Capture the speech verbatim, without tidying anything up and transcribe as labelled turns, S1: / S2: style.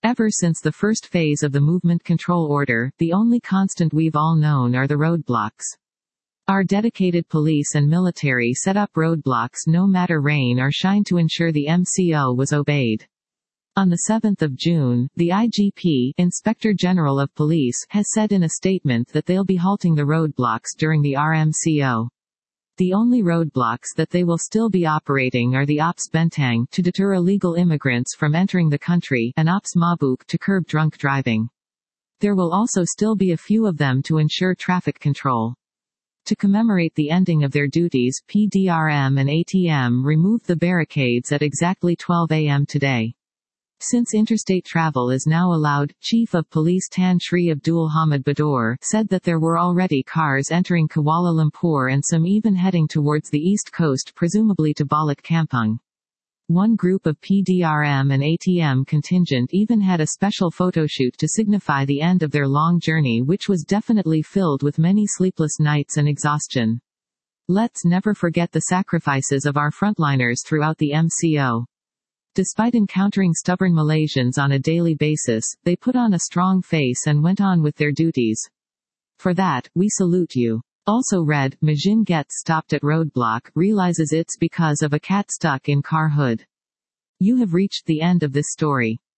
S1: Ever since the first phase of the movement control order, the only constant we've all known are the roadblocks. Our dedicated police and military set up roadblocks no matter rain or shine to ensure the M C O was obeyed. On the seventh of June, the I G P, Inspector General of Police, has said in a statement that they'll be halting the roadblocks during the R M C O. The only roadblocks that they will still be operating are the Ops Bentang to deter illegal immigrants from entering the country and Ops Mabuk to curb drunk driving. There will also still be a few of them to ensure traffic control. To commemorate the ending of their duties, P D R M and A T M removed the barricades at exactly twelve a m today. Since interstate travel is now allowed, Chief of Police Tan Sri Abdul Hamid Badur said that there were already cars entering Kuala Lumpur and some even heading towards the east coast, presumably to Balik Kampung. One group of P D R M and A T M contingent even had a special photoshoot to signify the end of their long journey, which was definitely filled with many sleepless nights and exhaustion. Let's never forget the sacrifices of our frontliners throughout the M C O. Despite encountering stubborn Malaysians on a daily basis, they put on a strong face and went on with their duties. For that, we salute you. Also read, Majin gets stopped at roadblock, realizes it's because of a cat stuck in car hood. You have reached the end of this story.